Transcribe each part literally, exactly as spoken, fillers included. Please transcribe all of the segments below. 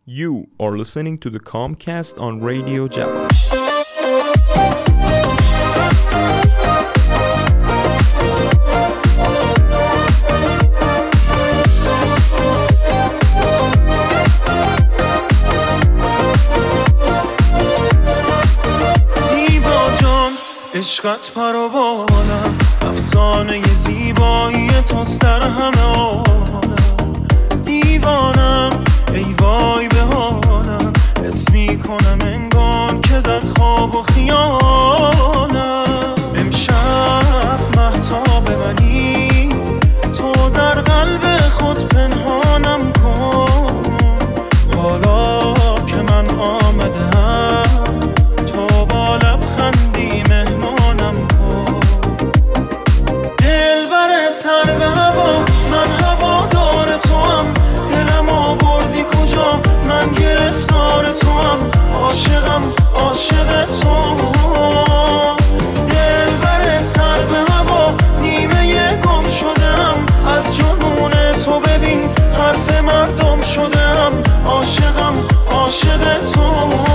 You are listening to the Comcast on Radio Java. عشقت پرو بالم افسانه زیبایی توست در همه عالم دیوانم ای وای به حالم حس میکنم انگار که در خواب و خیالم امشب مهتاب منی تو در قلب خود پنهانم کن حالا که من آمدم تو با لبخندی مهمانم کن دلبر سر به هوا من هوادار توام دلم آوردی کجا من گرفتار توام عاشقم عاشق تو دلبر سر به هوا نیمه گم شدم از جنون تو ببین حرف مردم شدم عاشقم عاشق تو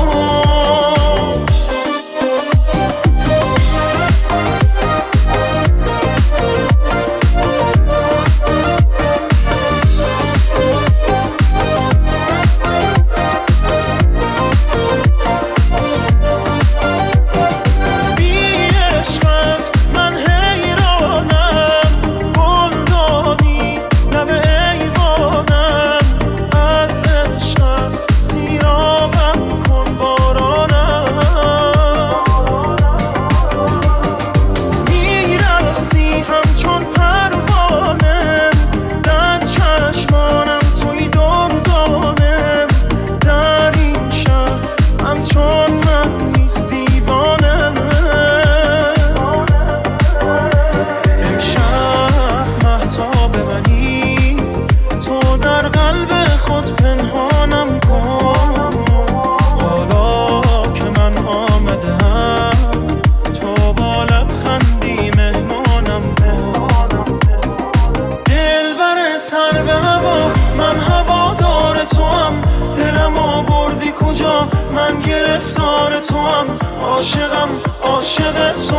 من گرفتار توام عاشقم عاشق تو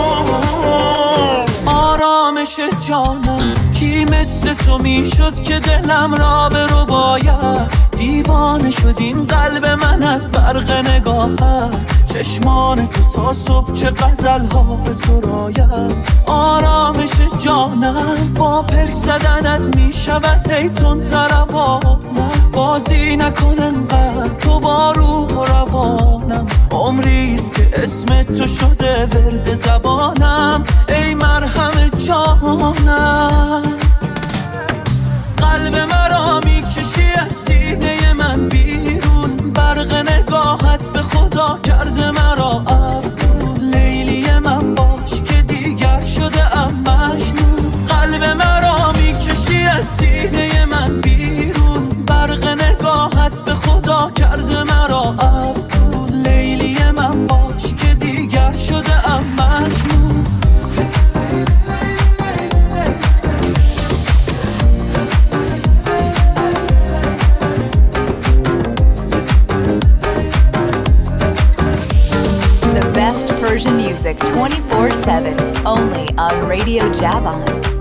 آرامش جانم کی مثل تو میشد که دلم را به رو باید دیوانه شد این قلب من از برق نگاهت چشمان تو تا صبح چه غزل ها به سراید آرامش جانم با پلک زدنت میشود هیتون تربانم بازی نکنن قد تو با روح و روانم عمریست که اسم تو شده ورد زبانم ای مرهم جانم قلب مرا میکشی از سینه من بیرون برق نگاهت به خدا کرده مرا افسون لیلی من باش که دیگر شده ام مجنون قلب مرا میکشی از سینه من بیرون برق نگاهت به خدا کرده مرا افسون لیلی من باش که دیگر شده ام مجنون The best Persian music twenty-four seven only on Radio Java.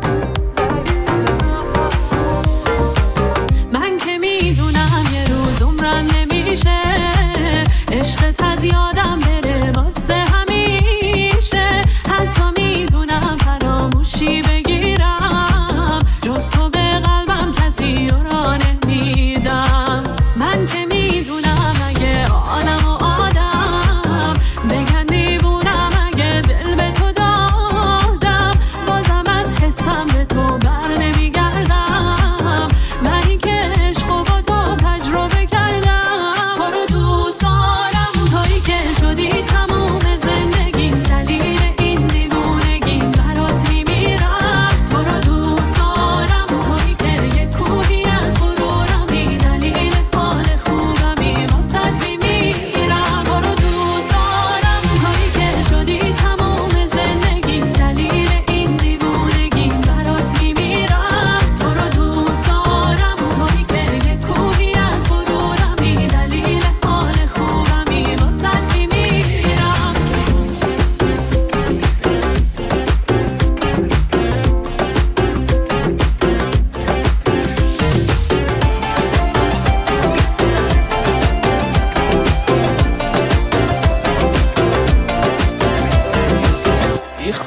عشقت از یادم بره واسه همیشه حتی میدونم فراموشی بگیرم جز تو به قلبم کسی را نمیدم من که میدونم اگه عالم و آدم بگن دیوونم اگه دل به تو دادم بازم از حساب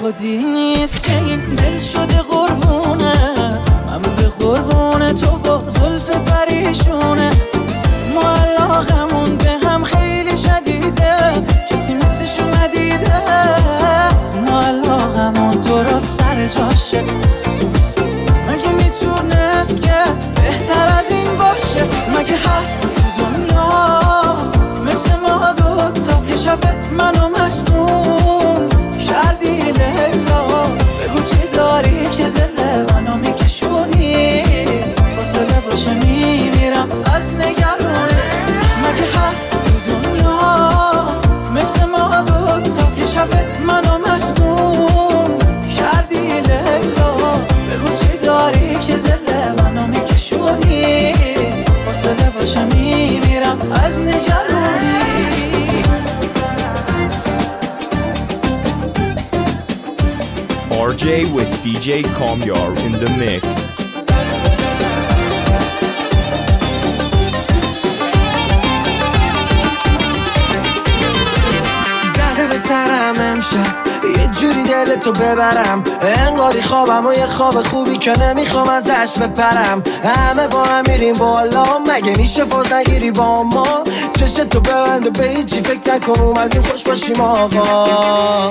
خودی نیست که این دل شده قربونه، من به قربونه تو با زلف پریشونت. ما علاقمون به هم خیلی شدیده، کسی مثلشو ندیده. ما علاقمون درست سر جاشه، مگه میتونست که بهتر از این باشه؟ مگه هست تو دنیا مثل ما دوتا؟ یه شب منو مجنون کردی لیلا، بگو چی داری که دل منو میکشونی؟ فاصله باشه میمیرم از نگرانت. مگه هست تو دنیا مثل ما دوتا؟ یه شب منو مجنون کردی لیلا، بگو چی داری که دل منو میکشونی؟ فاصله باشه میمیرم از نگرانی. R J with D J Kamyar in the mix. زده به سرم امشب یه جوری دلتو ببرم، انگاری خوابم و یه خواب خوبی که نمیخوام ازش بپرم. همه با هم میریم بالا، مگه میشه فاز نگیری با ما؟ چشتو ببنده به هیچی فکر نکن، اومدیم خوش باشیم آقا.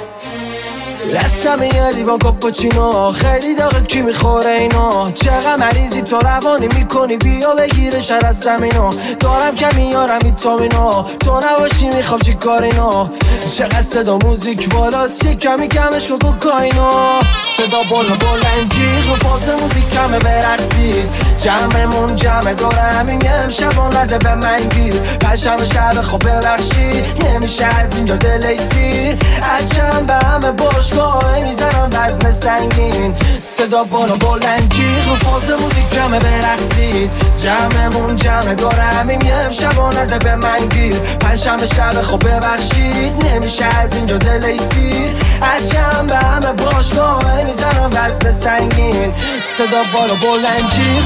دستم یه لیوان کاپوچینو، خیلی داغه کی میخوره اینا؟ چقدر مریضی تو روانی میکنی، بیا بگیره شر از زمینو. دارم کمی یارم ویتامینو، تو نباشی میخوام چی کار اینا؟ چقدر صدا موزیک بالاست، یه کمی کمش کو کوکائینو. صدا بالا بلند جیغ رو فاز موزیک کمه برقصید، جمعمون جمع داره همین امشبان رده به من گیر. پشم شب خوب ببخشید نمیشه از اینجا دلی سیر، از چند به همه باشگاه میزنم وزن سنگین. صدا بالا بلند جیغ رو فاز موزیک جمع برقصید، جمعمون جمع داره همین امشبان رده به من گیر. پشم شب خوب ببخشید نمیشه از اینجا دلی سیر، از چند به همه باشگاه میزنم وزن سنگین. صدا بالا بلند جیغ.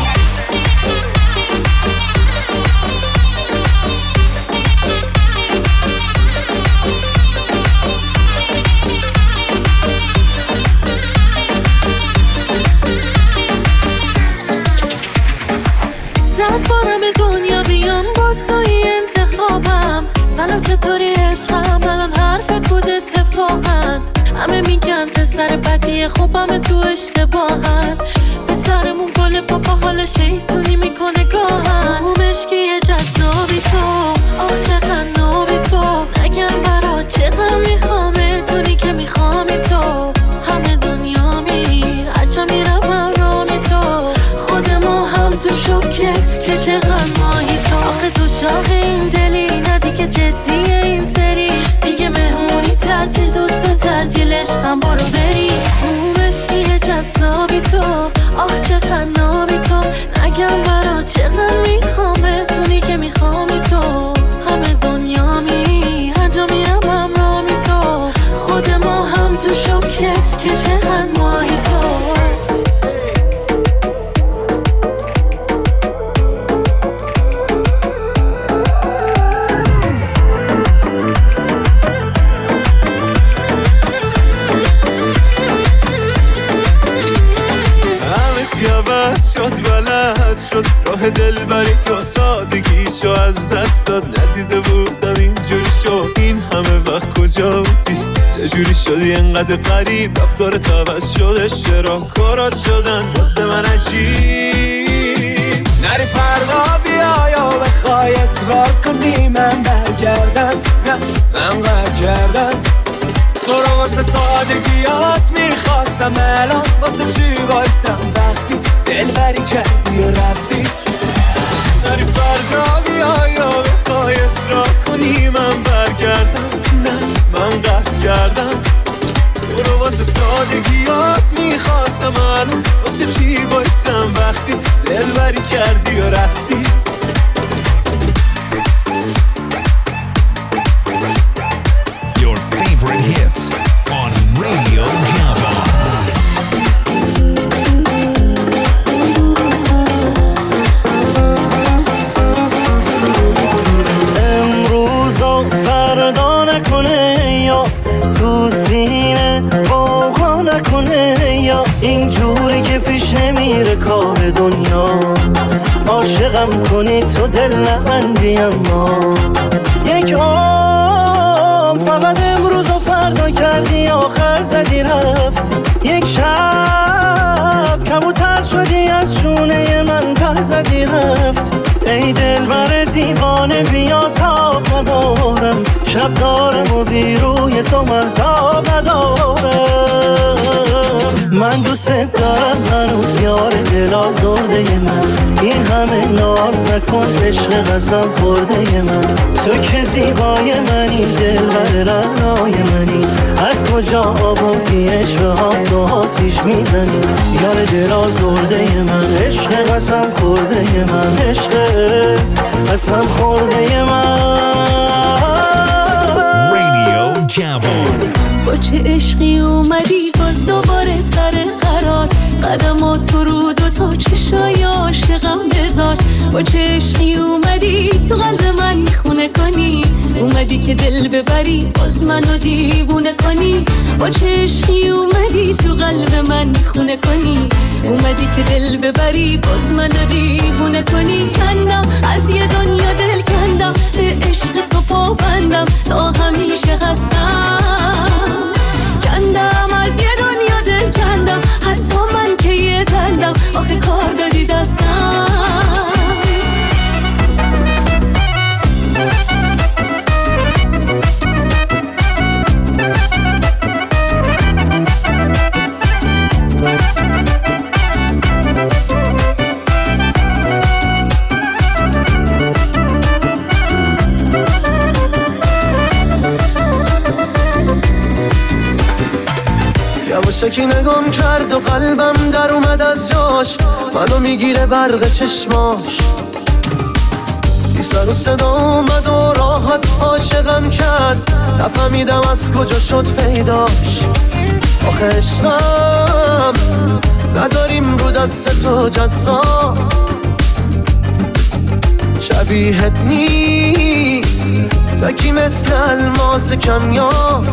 صد بارم به دنیا بیام با سایی انتخابم. سلام چطوری عشقم، الان حرفت بود اتفاقا. همه میگن پسر بدی خوبم تو اشتباهن، پسرمون گل پاپا حال شیطونی میکنه گاهن. او مشکی جذابی تو، آه چقدر نابی تو، نگم برا چقدر میخوامه دونی که میخوامی تو. همه دنیا می عجب میرم همرامی تو، خود ما هم تو شکه که چقدر ماهی تو. آخه تو شاق این دلی ندی که جدیه این سری، دیگه مهمونی تعطیل دوستا تعطیل عشقم برو بری. اون مشکی جذابی تو، آخ چقدر نابی تو، نگم برا چقدر میخوامه دونی که میخوامی تو. همه دنیا می هر جا میرم همرامی تو، خود ما هم تو شکه که چقدر ماهی تو. شد بلد شد راه دلبری یا سادگیشو از دست داد، ندیده بودم اینجوری شد. این همه وقت کجا بودی؟ چجوری شدی انقدر غریب؟ رفتارت عوض شده، چرا کارات شدن واسه من عجیب؟ نری فردا بیا یا بخوای اصرار کنی من برگردم، نه من برگردم. تو رو واسه سادگیات میخواستم، الان واسه چی وایستم وقتی دلبری کردی و رفتی؟ نری فردا بیا یا بخوای اصرار کنی من برگردم، نه من قهر کردم. تو رو واسه سادگیات میخواستم، الان واسه چی وایستم وقتی دلبری کردی و رفتی؟ Your favorite hits on Radio Java. این جوری که پیش نمیره کار دنیا. عاشقم کنی تو دل نبندی اما یک عمر فقط امروز و فردا کردی آخر زدی رفتی. یک شب کبوتر شدی از شونه من پر زدی رفتی. ای دلبر دیوانه بیا تاب ندارم، شب دارم و بی روی تو مرتاب ندارم. من دوست دارم هنوز یار دل آزرده من، این همه ناز نکن عشق قسم خورده من. تو که زیبای منی دلبر رعنای منی، از کجا آوردی عشق ها تو آتیش میزنی. یار دل آزرده من، عشق قسم خورده من، عشق قسم خورده من. Radio Javon. با چه عشقی اومدی باز دوباره سر قرار، قدمات رو دو تا چشای عاشقم بذار. با چه عشقی اومدی تو قلب من خونه کنی، اومدی که دل ببری باز منو دیوونه کنی. با چه عشقی اومدی تو قلب من خونه کنی، اومدی که دل ببری باز منو دیوونه کنی. کندم از یه دنیا دل کندم، به عشق تو پابندم تا همیشه هستم. کندم از یه دنیا دل کندم، حتی من که یه دندم آخه کار دادی دستم. یواشکی نگام کرد و قلبم در اومد از جاش، منو میگیره برق چشماش. بی سر و صدا اومد و راحت عاشقم کرد، نفهمیدم از کجا شد پیداش. آخه عشقم نداریم رو دست تو جزا، شبیهت نیست بکی مثل الماس کمیاب.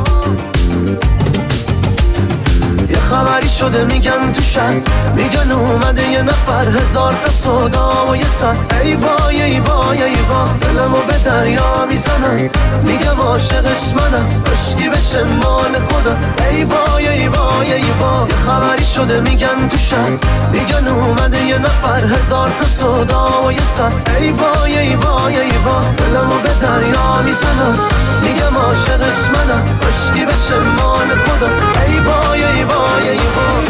یه خبری شده میگن تو شهر، میگن اومده یه نفر، هزار تا صدا و یه سر. ای وای ای وای ای وای دلمو به دریا میزنن، میگم عاشقش منم عشقی بشه مال خدا. ای وای ای وای ای وای یه خبری شده میگن تو شهر، میگن اومده یه نفر، هزار تا صدا و یه سر. ای وای ای وای ای وای دلمو به دریا میزنن، میگم عاشقش منم عشقی بشه مال خدا. ای وای ای وای ای وای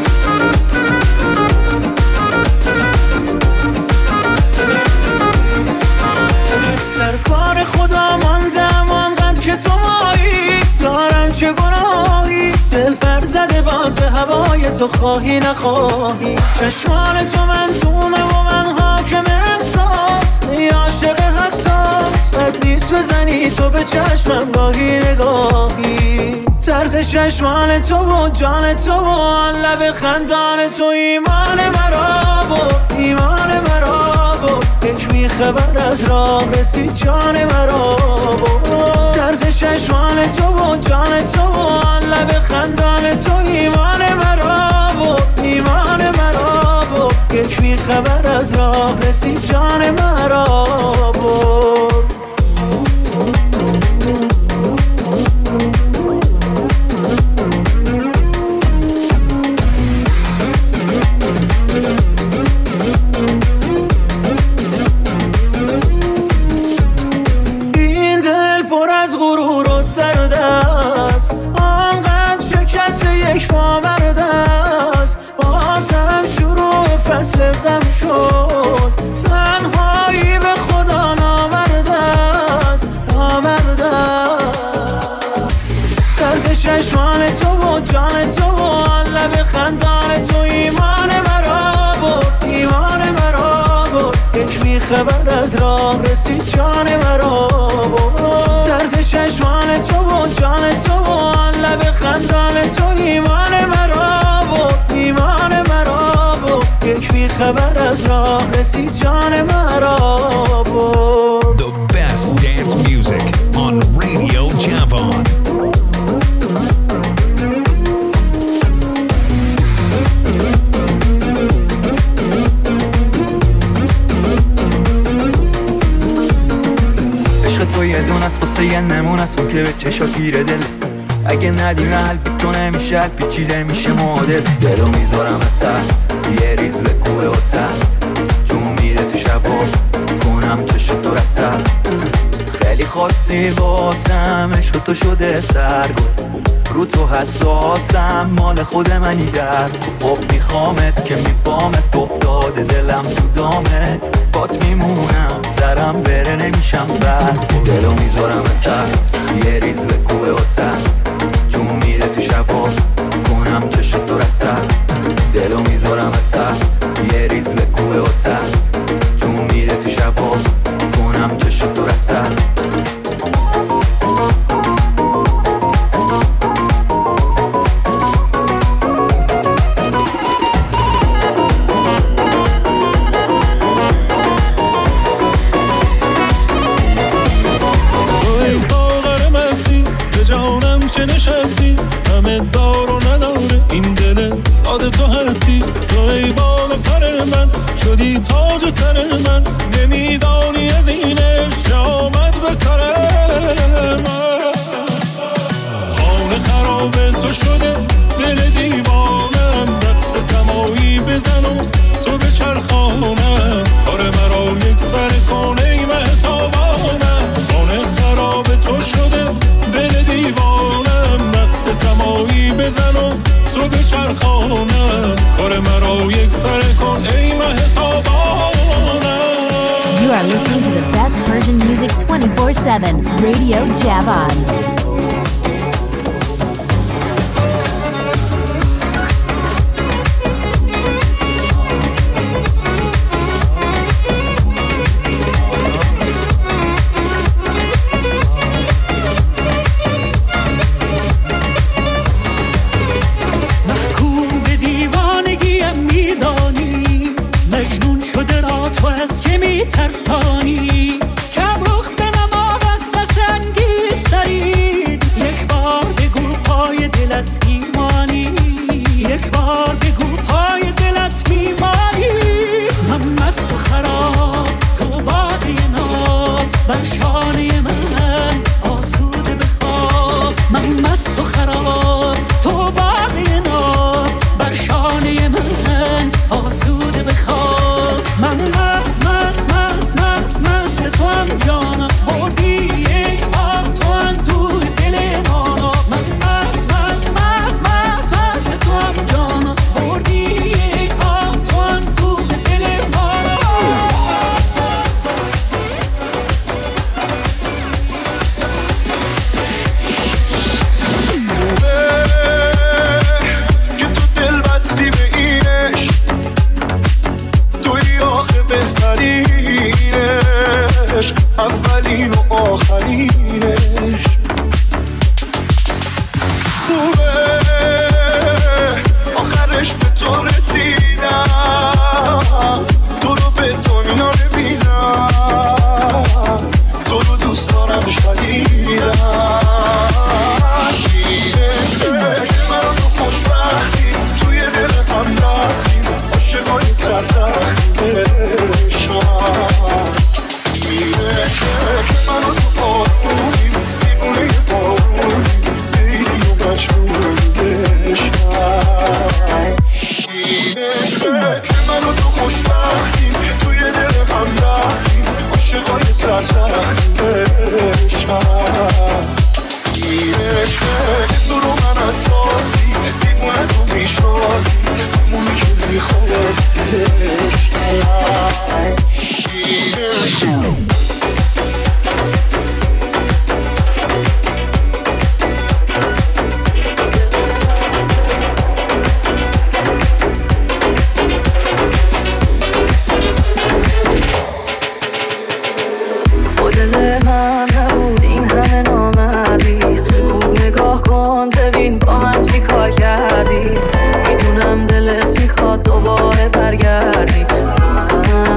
در کار خدا ماندم آنقدر که تو مایی، دارم چه گناهی دل فر زده باز به هوای تو، خواهی نخواهی. چشمان تو منظومه و من حاکم احساس، ای عاشق حساس بد نیست بزنی تو به چشمم گاهی نگاهی. ترک چشمان تو و جان تو و آن لب خندان تو، ایمان مرا و ایمان مرا و یک می خبر از راه رسید جان مرا. ترک چشمان تو و جان تو و آن لب خندان تو، ایمان مرا و ایمان مرا و یک می خبر از راه رسید جان مرا. فصل غم شد تنهایی به خدا نامرده است، نامرده. ترک چشمان تو و جان تو و آن لب خندان تو، ایمان مرا و ایمان مرا و یک می خبر از راه رسید جان مرا. ترک چشمان تو و جان تو و آن لب خندان تو، ایمان مرا و ایمان مرا و یک بی خبر از راه رسید جان مرا. The best dance music on Radio Javon. یه دونه است واسه یه نمونه است اون که به چشا گیره دل. اگه ندیم حل بی تو نمیشه حل پیچیده میشه معادل. دلو میذارم وسط یه ریز به کوه وسط جون میده تو شبا کنم چشم تو رسد. خیلی خاصی واسم عشق تو شده سرگل رو تو حساسم مال خود منی در. خب میخوامت که میبامت افتاده دلم تو دامت بات میمونم سرم بره نمیشم برد. دلو میذارم وسط یه ریز به کوه وسط جون میده تو شبا کنم چشم تو رسد. دلو میذارم وسط یه ریز به کوه وسط جون میده تو شبا کنم چشم تو رسد. نشستی همه دار و نداره این دل ساده تو هستی. تو ای بال و پر من شدی تاج سر من نمیدانی از این عشق آمد به سر من. خانه خراب تو شده دل دیوانم دست سمایی بزن و تو به چرخانم کار مرا یک سر کن ای مهتابانم. خانه خراب تو شده دل دیوانم دست سمایی بزن و تو به چرخانم کار مرا یک سر کن ای مهتابانم. You are listening to the best Persian music twenty-four seven, Radio Javan. ترسانی کم رخ به نما وسوسه انگیزترین. یک بار بگو پای دلت میمانی یک بار بگو پای دلت میمانی. من مست و خراب تو باده ناب بر شانه من آسوده بخواب. من مست و خراب تو باده ناب بر شانه من آسوده بخواب. من مست مست مست مست مست تو هم جانا بردی یک بار تو هم توی دل مانا. من مست مست مست مست مست تو هم جانا بردی یک بار تو هم توی دل مانا. که تو دل بستی به اینش توی آخه بهترینش اولین و آخرینش. خوبه آخرش به تو رسیدم تو رو به دنیا نمیدم تو رو دوست دارم شدیدم. من رو خوشبختی توی دل هم رفتیم عاشقای سرسختیشم. میرشه که من رو تو آرونیم دیوونه بارونیم دیدی و مجبوریم بشم. میرشه که من رو تو خوشبختیم توی دل هم رفتیم عاشقای سرسختیشم. میرشه که تو رو من اساسی دیوونه تو میشناسی همونی که میخواستش. دل من نبود این همه نامردی. خوب نگاه کن ببین با من چی کار کردی. میدونم دلت میخواد دوباره برگردی. من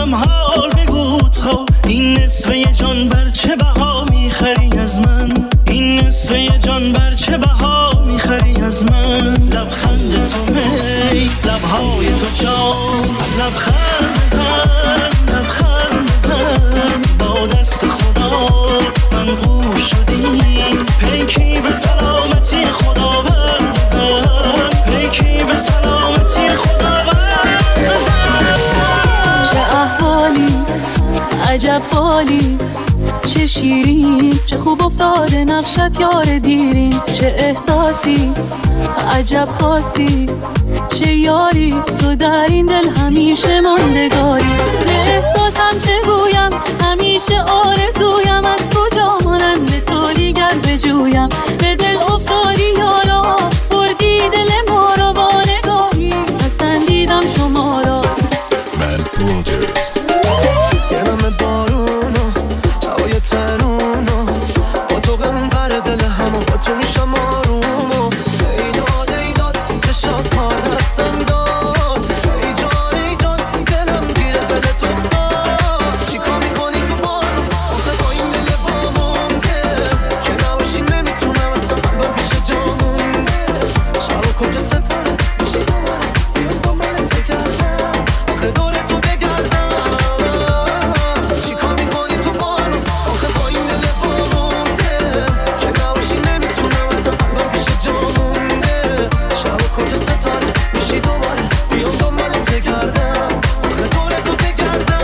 هم حال بگو تا این نصفه جان بر چه بها میخری از من، این نصفه جان بر چه بها میخری از من. لبخند تو می لبهای تو جان، لبخند بزن لبخند بزن، با دست خدا من گوش شدیم، پیکی به سلامتی خداوند بزن، پیکی به سلامتی خداوند بزن. چه احوالی عجب فالی، چه شیرین چه خوب افتاده نقشت یار دیرین، چه احساسی عجب خاصی، چه یاری تو در این دل همیشه ماندگاری. ز احساسم چه گویم همیشه آرزویم، از کجا مانند تو دیگر بجویم، به دل افتادی یارا بردی دل ما را با نگاهی، پسندیدم شما را. من پروجرز گرم بارونو هوای ترونو، با تو غم بر دل همو با تو میشم آرومو. ای داد ای داد که شاد کار دستم داد، ای جان ای جان دلم گیره دل تو داد. چی کار میکنی تو بارو آخه با این دل بامون که نباشی نمیتونم اصلا قلبم پیش جامون. شب کجا ستاره میشه دوباره بیان با منت بگردم، آخه دور تو بگردم. چی کار میکنی تو بارو آخه با این دل بامون که نباشی نمیتونم اصلا قلبم پیش جامون. شب کجا ستاره میشی دوباره بیان با منت بگردم، آخه دور تو بگردم.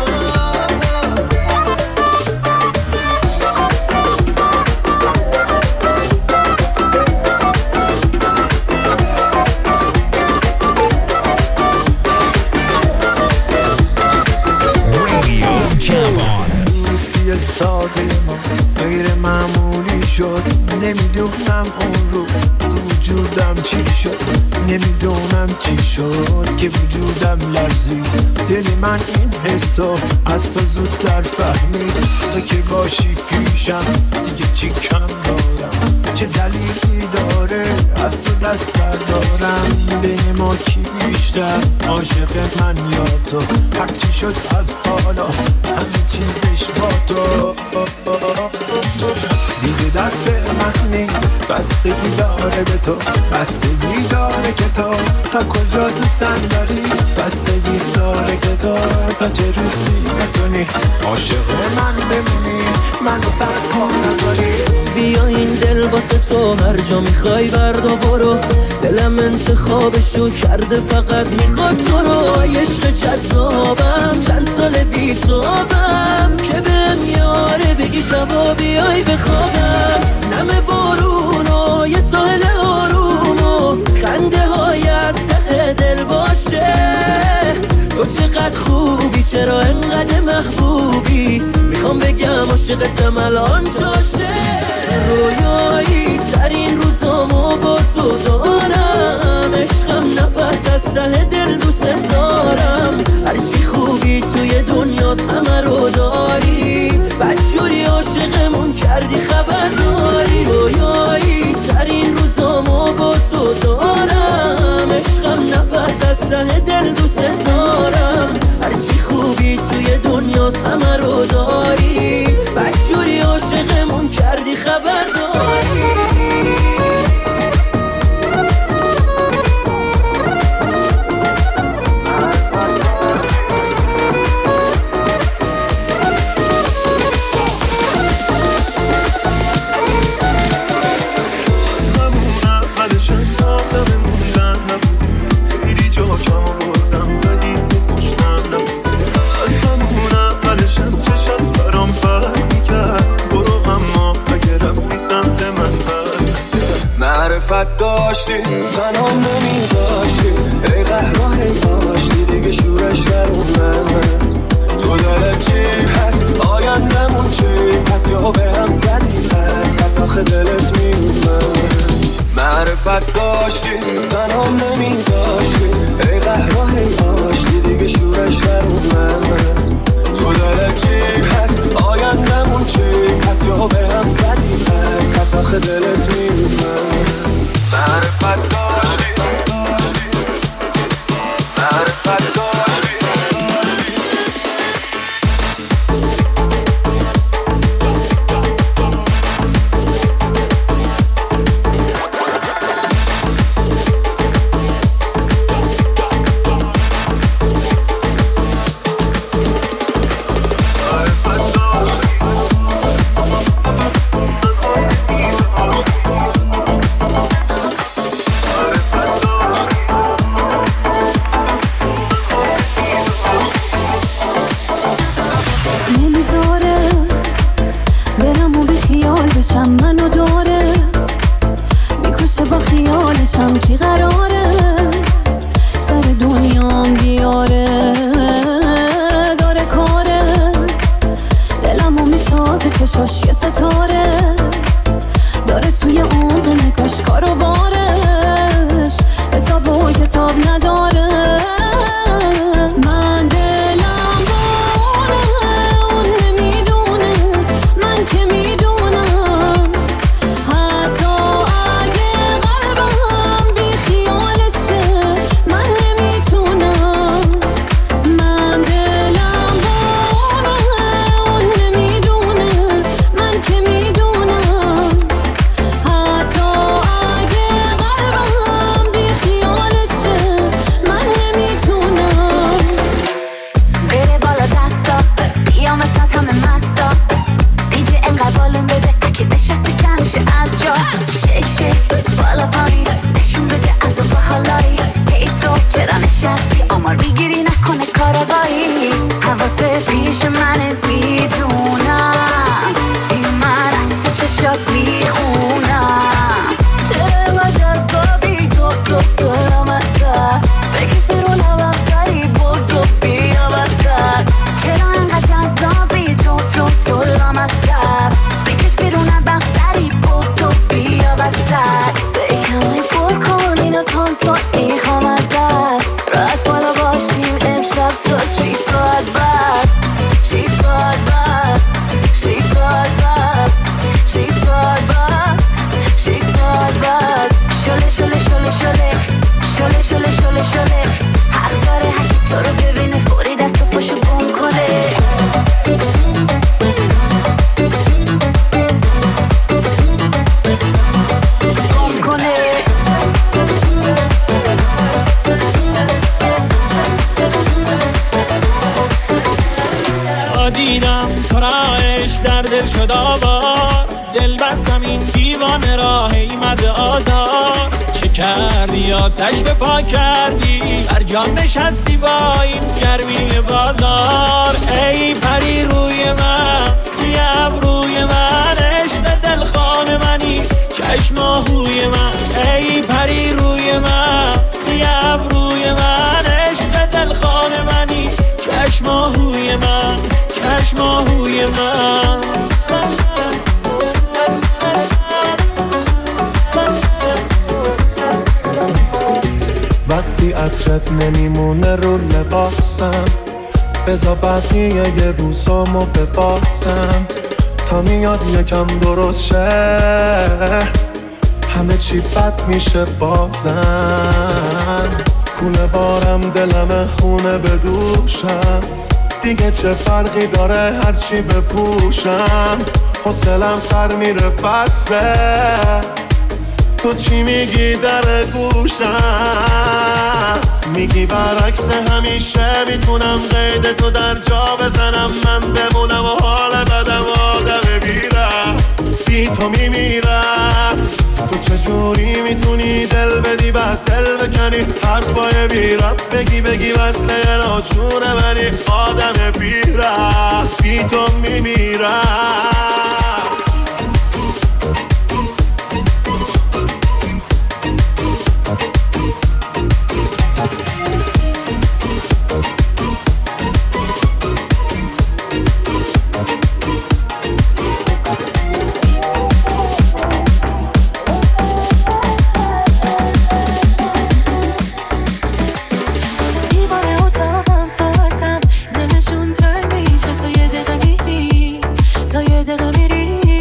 Radio Javon. دوستی ساده ما غیر معمولی شد، نمیدونم اون رو تو وجودم چی شد، نمیدونم چی شد که وجودم لرزید. دل من این حسو از تو زودتر فهمید، تو که باشی پیشم دیگه چی کم دارم، چه دلیلی داره از تو دست بردارم. بین ما کی بیشتر عاشق من یا تو، هر چی شد از حالا همه چیزش با تو. دیگه دست من نیست بستگی داره به تو، بستگی داره که تو تا کجا دوستم داری، بستگی داره که تو تا چه روزی بتونی عاشق من بمونی، منو تنها نذاری. بیا این دل واسه تو هر جا میخوای بردا برو، دلم انتخابشو کرده فقط میخواد تو رو. عشق جذابم چند سال بیتابم که بهم یاره بگی شبا بیای بخوابم. نم بارونو یه ساحل آرومو خنده های از ته دل باشه، تو چقدر خوبی چرا انقدر محبوبی، میخوام بگم عاشقتم الان جاشه. رویایی ترین روزامو با تو دارم، عشقم نفس از ته دل دوست دارم. هرچی خوبی توی دنیاست همه رو داری، بدجوری عاشقمون کردی خبر داری. رویایی ترین روزامو با تو دارم، عشقم نفس از ته دل دوست دارم. هرچی خوبی توی دنیاست همه رو داری، بدجوری عاشقمون کردی خبر داری. معرفت داشتی تنها نمیذاشتی، ای قهرا هی داشتی دیگه شورش در اومد. تو دلت چی هست آیندمون چی پس، یا به هم زدی پس پس آخه دلت میومد. معرفت داشتی تنها نمیذاشتی، ای قهرا هی داشتی دیگه شورش در اومد. تو دلت چی هست آیندمون چی پس، یا به هم زدی پس پس آخه دلت میومد. معرفت داشتی معرفت داشتی حالشم منو داره، میکشه با خیالشم چی قراره، سر دنیام بیاره داره کاره، دلمو میسازه چشاش یه ستاره، داره توی عمق نگاش کارو بارش حساب و کتاب نداره. من دلم بونه اون نمیدونه، من که میدونم حتی اگه قلبم بی خیالشه من نمیتونم. من دلم بونه اون نمیدونه، من که میدونم حتی اگه قلبم بی خیالشه من نمیتونم. بره بالا دستا بیام وسط همه مستا، دیجه انقدر بالون بده اگه نشستی کنشه از جا، شیک شیک بالا پایین نشون بده از اون باحالایی، هی تو چرا نشستی آمار میگیری نکنه کاراگاهی، حواست پیش منه بیدونم، این من از تو چشات میخونم، چرا ما جذابی تو تو تو لامصب، بکش بیرونم هم سری بردو بیا وسط، چرا انقدر جذابی تو تو تو لامصب، بکش بیرونم هم سری بردو بیا وسط، بکمای پر کن اینو تان تان میخوام ازت، راحت بالا باشیم امشب تا شی ساعت بعد، شی ساعت بعد، شی ساعت بعد، شی ساعت بعد، شی ساعت بعد، شله شله شله شله شله شله شله شله، حق داره هرکی تو رو ببینه فوری دست و پاشو گم کنه. گم کنه تا دیدم تو راهش در دل شد آوار، دل بستم این دیوانه راه ایمد آزار، چه کردی آتش به پا کردی، بر جام نشستی با این گرمی بازار، ای پری روی من سی ابروی من، عشق دلخواه منی چشم آهوی من، ای پری روی من سی ابروی من، عشق دلخواه منی چشم آهوی من، چشم آهوی من. وقتی عطرت نمیمونه رو لباسم، بذار بقیه یه روزامو بباسم، تا میاد یکم درست شه همه چی بد میشه بازم، کونه بارم دلم خونه بدوشم، دیگه چه فرقی داره هرچی بپوشم، حوصلم سر میره بسه، تو چی میگی در گوشم، میگی برعکس همیشه میتونم قید تو در جا بزنم، من بمونم و حال بدم آدم بیرم بی تو میمیرم، تو چجوری میتونی دل بدی بعد دل بکنی، حرفای بیرم بگی بگی وصله ناچونه منی، آدم بیرم بی تو میمیرم. دلشون تنگ میشه تا یه دقیقه میری، تا یه دقیقه میری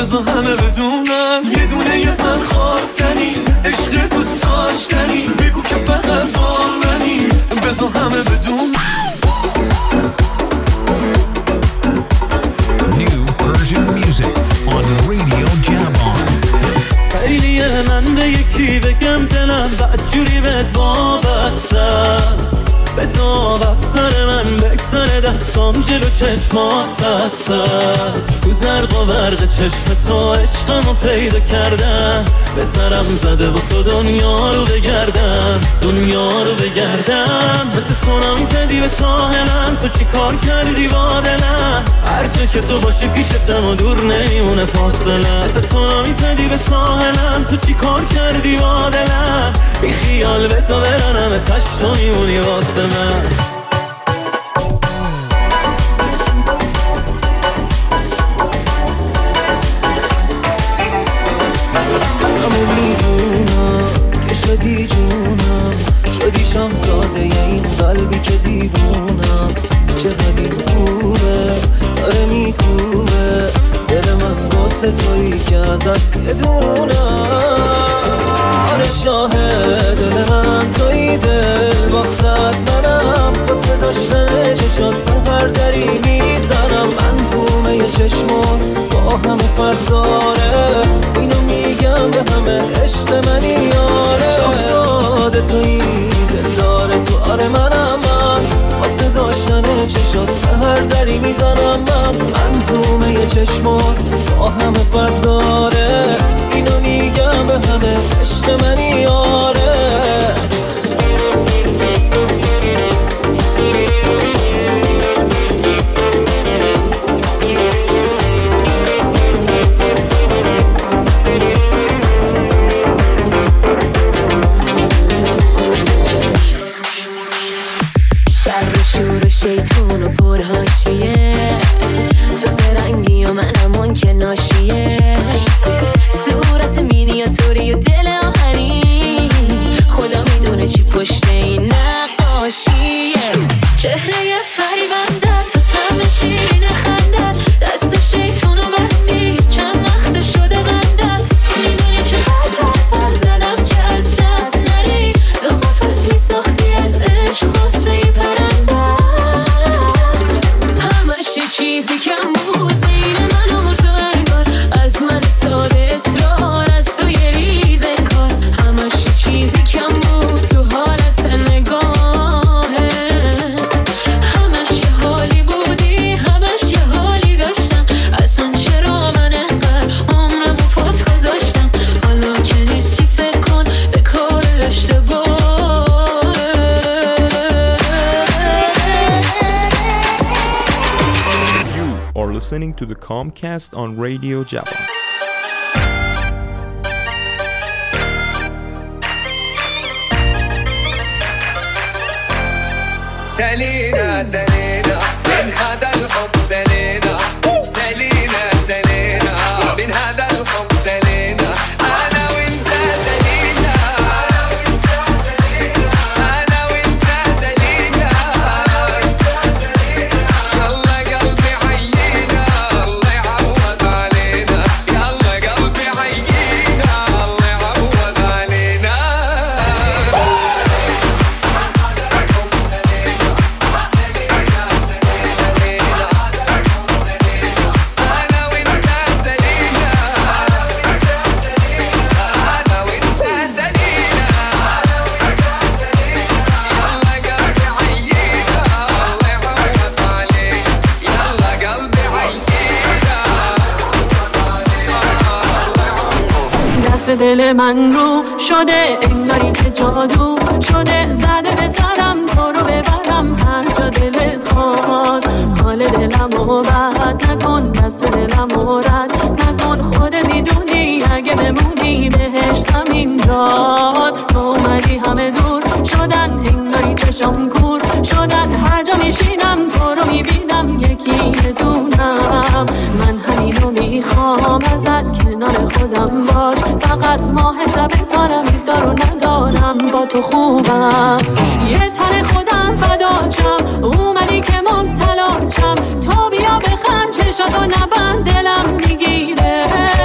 بذار همه بدونن یه دونه یه من خواستنی، عشق دوست داشتنی، بگو که فقط با منی، بذار همه بدونن. New Persian music on Radio Javon. خیلیه من به یکی بگم دلم بدجوری بهت وابسته است، بذار از سر من بگذره دستام جلو چشمات بسته است. تو زرق و برق چشم تو عشقمو پیدا کردم، به سرم زده با تو دنیا رو بگردم، دنیا رو بگردم. مثل سونامی زدی به ساحلم، تو چی کار کردی با دلم؟ هرچه که تو باشی پیشتم و دور نمیمونه فاصله. مثل سونامی زدی به ساحلم، تو چی کار کردی با دلم؟ بی خیال بزا برنم تشت تو میمونی واسه من. همو میدونم که شدی جونم، شدی شاهزاده این قلبی که دیوونم. چقدر این خوبه داره میکوبه دل من واسه تویی که ازت یه دونم. آره شاهد دل من تویی، دل باختت منم، واسه داشتن چشات بغر دری میزنم. من تومه یه چشمات با همه فرق داره، اینو میگم به همه عشق منی یاره. شاهزاده تویی دل داره تو، آره منم من، واسه داشتن چشات بغر دری میزنم. من من تومه یه چشمات با همه فرق داره، اینو میگم به همه عشق منی یاره. شر و شور و شیطون و پرهاشیه، تو زرنگی و منم اون که ناشیه. صورت مینیاتوری و دل آهنی، خدا میدونه چی پشت این نقاشیه. چهره فریبنده تو طعم شیرین خندت، دست شیطون و بستی چند وقت شده بندت. میدونی چقدر پرپر زدم که از دست نری، تو قفص میساختی از عشق واسه پرندت. همش یه چیزی کم بود بین من و تو انگار، از من ساده اصرار از تو یه ریز کار. همش یه چیزی کم بود تو حالت نگاهت، همش یه حالی بودی، همش یه حالی داشتم. اصلا چرا من انقدر عمرم و پات گذاشتم؟ حالا که نیستی فکر کن به کار اشتباه. You are listening to the Comcast on Radio Javon. سلينا سلينا من هذا الحب سلينا، سلينا سلينا من هذا الحب سلينا. أنا وأنت سلينا، أنا وأنت سلينا. يلا قلبي عيينا الله يعوض علينا، يلا قلبي عيينا الله يعوض علينا. دل من رو شده انگاری که جادو شده، زده به سرم تو رو ببرم هر جا دلت خواست. حال دلم رو بد نکن، دست دلم رو رد نکن، خودت میدونی اگه بمونی بهشتم اینجاست. تو اومدی همه دور شدن انگاری چشم کور شدن، هر جا میشینم تو رو میبینم یکی دونم. من همینو میخوام ازت کنار خودم باش، فقط ماه شب تارم دارو ندارم با تو خوبم. یه تن خودم فداشم اومدی که مبتلاشم، تو بیا بخند چشاتو نبند دلم میگیره.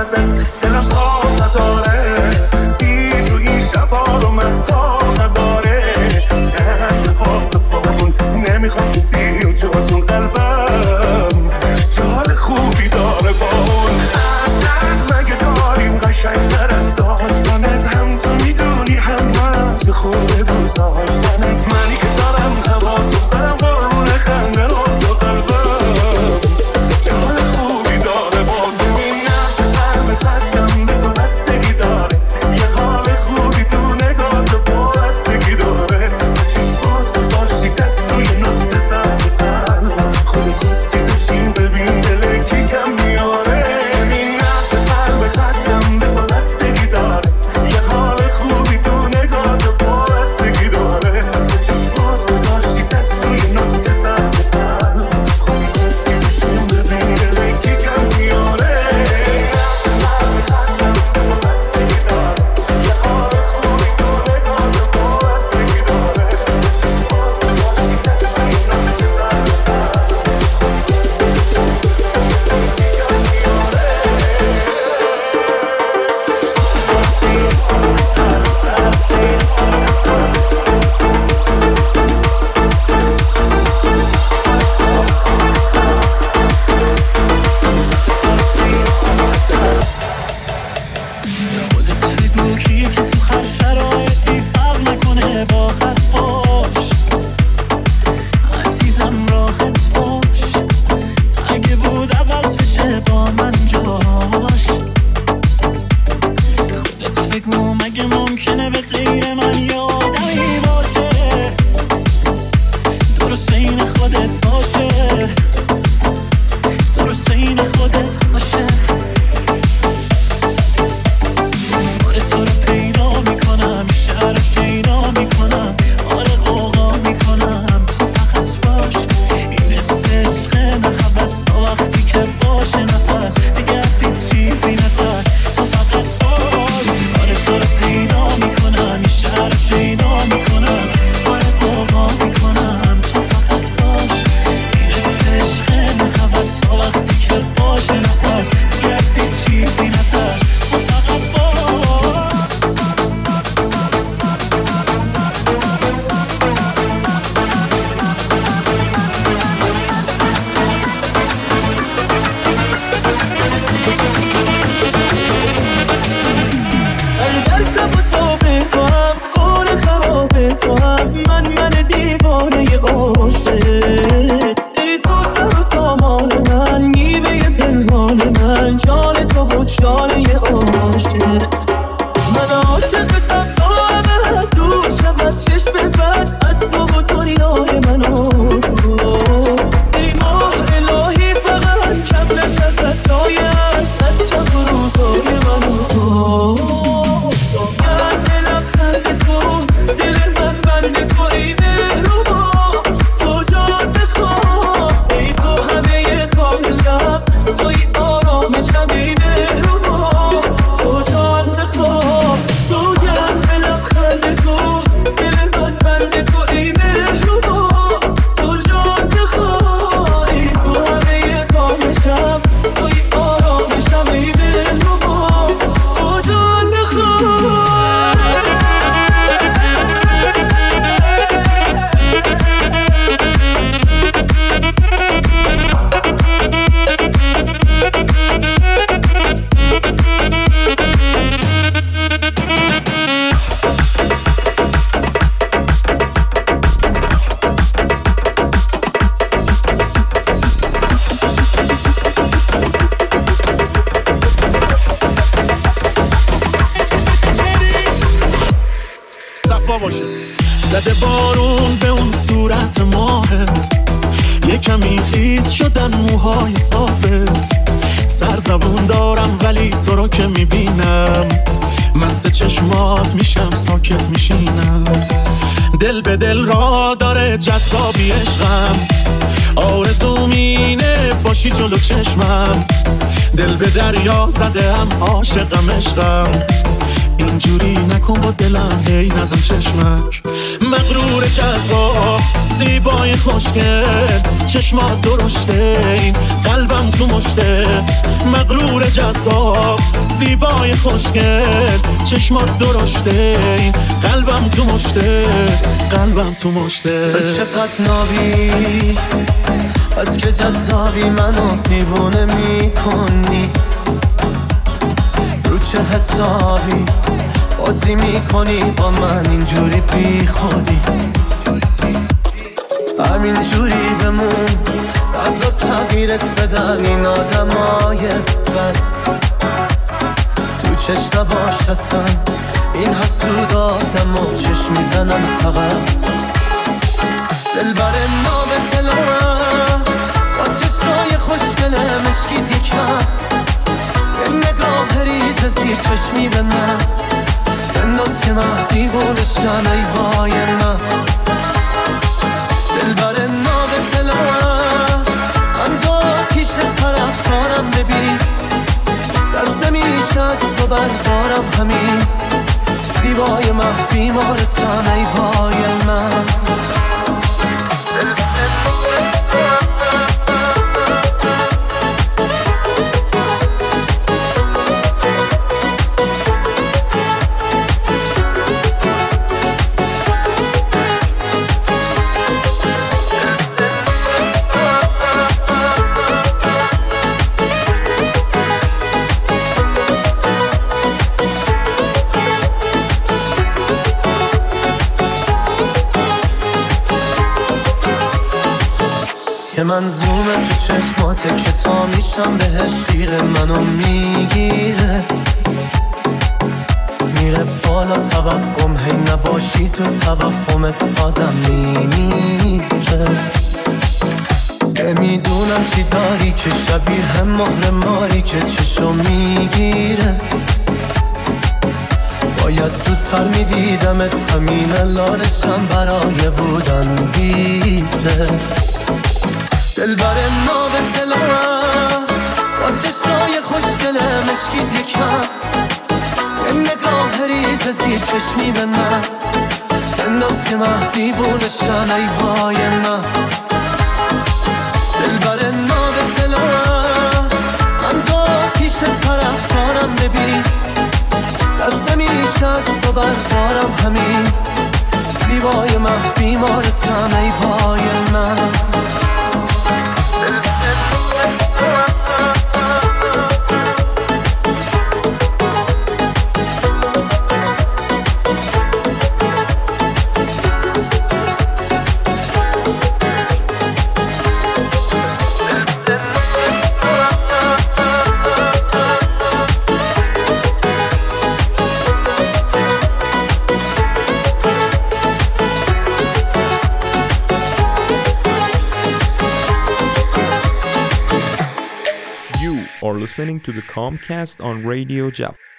ازت دلم خواب نداره بی تو این شبا رو محتاب نداره زنده پاتو پاکن نمیخوام کسی و جز اون قلبم جال خوبی داره با اون اصلا مگه داریم قشنگتر از داشتنت هم تو میدونی هم من تو خوره دوست داشتنت منی که دارم هوا تو برم قرون خنده رو تو قلبم جال خوبی داره با تو می‌نفس قلب خستم به تو بستگی داره یه حال خوبی تو نگاه تو پرستگی داره چشمات گذاشتی دست روی نقطه ضعف قلب خودت خواستی بشین ببین دل کی کم میاره می‌نفس قلب خستم به تو بستگی داره یه حال خوبی تو نگاه تو پرستگی داره چشمات گذاشتی دست روی نقطه ضعف قلب خودت خواستی بشین ببین دل کی کم میاره خودت بگو کیه که تو هر شرایطی فرق نکنه با حرفاش عزیزم راحت باش اگه بود عوض بشه با من جاش خودت بگو مگه ممکنه به غیر من یه آدمی باشه درست این خودت باشه درست این خودت باشه تو رو پیدا میکنم این شهر رو شیدا میکنم آره قوقا میکنم تو فقط باش این حس عشق نه حوث تا وقتی که باشه نفس دیگه از هیچ چیزی نترس تو فقط باش آره تو رو پیدا میکنم این شهر رو شیدا میکنم آره قوقا میکنم تو فقط باش این حس عشق نه حوث تا وقتی که باشه نفس دیگه از هیچ چیزی نترس تو فقط باش البته با تو به تو هم خور خراب تو هم من من دیوانه عاشق ای تو سر و سامان من نیمه پنهان من جان تو و جان یه عاشق من عاشقتم تا همه دور شود چشم بد از تو و دنیای من و تو ای ماه الهی فقط کم نشد رسایت از شب و روزای من و تو سوگن دلم خنده تو دل من بنده تو ای دلربا تو جان بخواه ای تو همه خواهشم توی آرامشم ای دلربا تو جان بخواه سوگن دلم خنده تو دل من بنده تو ای مهربا تو جان بخواه ای تو همه خواهشم توی آرامشم ای دلربا تو جان بخواه صفا باشه زده بارون به اون صورت ماهت یه کمی خیس شدن موهای صافت سر زبون دارم ولی تو رو که میبینم مست چشمات میشم ساکت میشینم دل به دل را داره جذابی عشقم آرزوم اینه باشی جلو چشمم دل به دریا زده هم عاشقم عشقم اینجوری نکن با دلم هی نزن چشمک. مغرور جذاب زیبای خوشگل چشمات درشته این قلبم تو مشته. مغرور جذاب زیبای خوشگل چشمات درشته این قلبم تو مشته. قلبم تو مشته. تو چقدر نابی از که جذابی منو دیوونه میکنی. رو چه حسابی بازی میکنی با من اینجوری بی خودی. همینجوری بمون بذار تغییرت بدن این آدمای بد. تو چش نباش اصلا این حسود آدم و چش میزنن فقط. دلبر نام دلم با چشای خوشگله مشکید یکم. یه نگاه ریز زیر چشمی به من بنداز که من دیوونشم ای وای من. دلبر نام دلم من دو پیش طرف دارم ببین. دست نمیشه از تو بردارم همین. زیبای من بیمارتم ای وای من. که من زوم تو چشماته که تا میشم بهش خیره منو میگیره. میره بالا توقم هی نباشی تو توقمت آدم میمیره. نمیدونم چی داری که شبیه مهر ماری که چشو میگیره. باید زودتر میدیدمت همین لالشم برای بودن دیره. دلبر ناب دلم با چشای خوشگله مشکید یکم. یه نگاه ریز زیر چشمی به من بنداز که من دیوونشم ای وای من. دلبر ناب دلم من دو پیش طرف دارم ببین. دست نمیشه از تو بردارم همین. زیبای من بیمارتم ای وای من. Are listening to the Comcast on Radio Java.